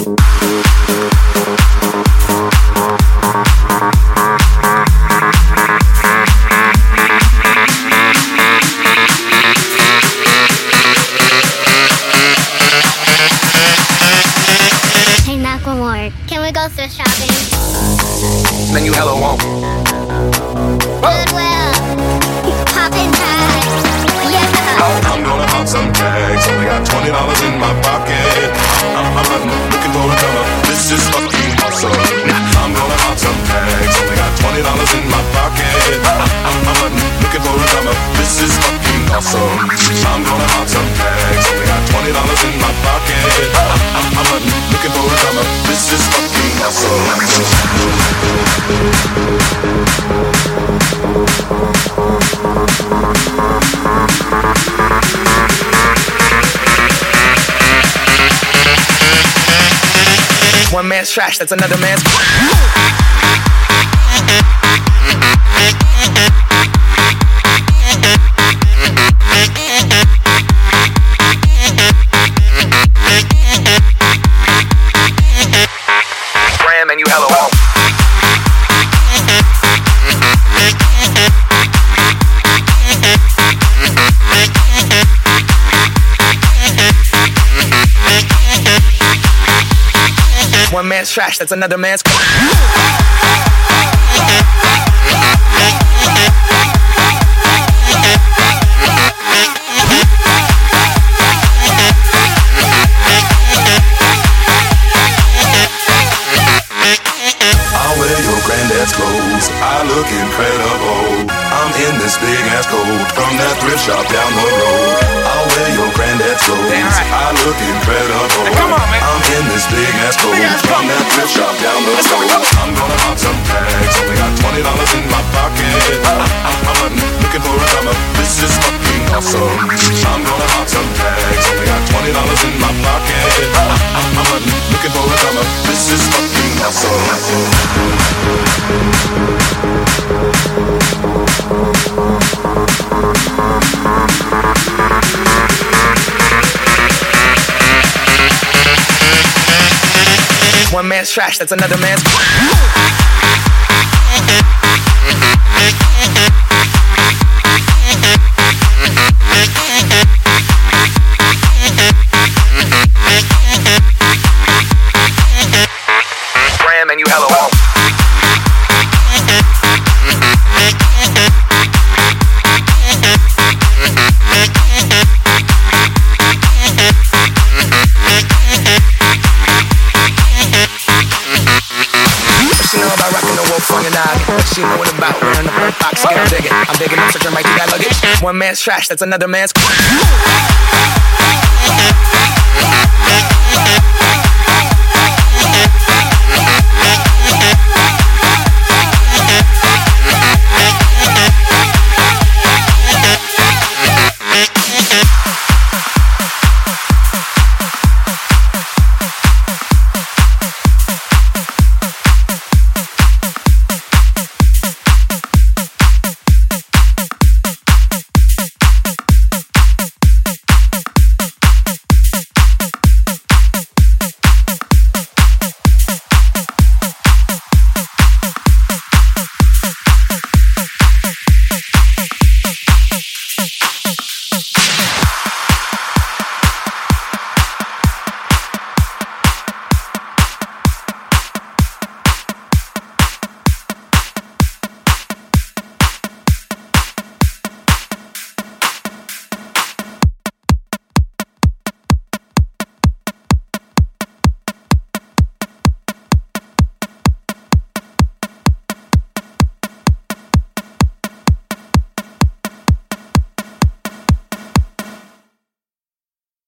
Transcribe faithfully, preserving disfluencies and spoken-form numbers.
Can we go thrift shopping? Then you hella won't. Goodwill. Poppin' tags. Yeah. I'm gonna pop some tags. Only got twenty dollars in my pocket. I'm, I'm looking for a cover. This is fucking awesome. I'm gonna pop some tags. Only got twenty dollars in my pocket. I'm, I'm looking for a cover. This is fucking awesome. I'm gonna pop some tags. Only got twenty dollars in my pocket. I'm, I'm looking for a cover. This is fucking awesome. One man's trash, that's another man's. Ram and you hella won't. One man's trash, that's another man's. I'll wear your granddad's clothes. I look incredible. I'm in this big ass coat from that thrift shop down the road. I'll wear your granddad's clothes. Damn right. I look incredible. Hey, come on, man. I'm in this big ass coat from that thrift shop down the road. I'm gonna pop some tags. Only got twenty dollars in my pocket. I'm, I'm looking for a comer. This is fucking awesome. I'm gonna pop some tags. Only got twenty dollars in my pocket. I'm, I'm looking for a comer. This is fucking awesome. One man's trash, that's another man's. Ram and you hella won't. She know what about wearing the front box, get I'm digging. I'm digging up, searching right through that luggage. One man's trash, that's another man's.